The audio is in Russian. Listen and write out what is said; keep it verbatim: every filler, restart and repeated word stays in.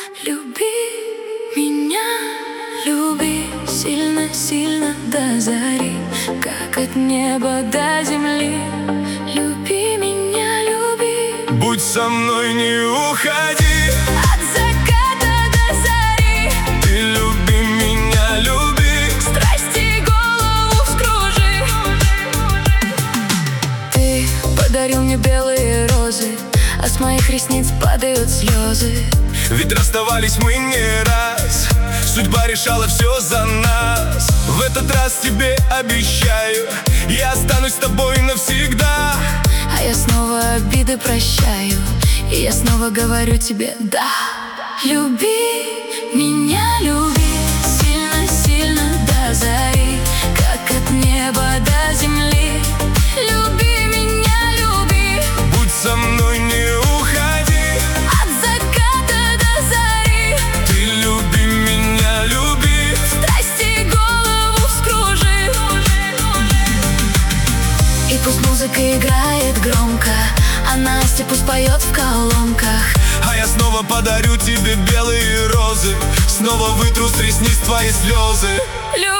люби меня, люби сильно-сильно до зари, как от неба до земли. Люби меня, люби. Будь со мной, не уходи. От заката до зари. Ты люби меня, люби. Страсти голову вскружи. Ты подарил мне белые розы, а с моих ресниц падают слезы. Ведь расставались мы не раз, судьба решала все за нас. В этот раз тебе обещаю, я останусь с тобой навсегда. А я снова обиды прощаю, и я снова говорю тебе да. Люби меня, люби сильно-сильно до зари, как от неба до земли. Люби меня, люби. Будь со мной, не уходи. От заката до зари. Ты люби меня, люби. Страсти голову вскружи. И пусть музыка играет громко, а Настя пусть поет в колонках. А я снова подарю тебе белые розы, снова вытру с ресниц твои слезы.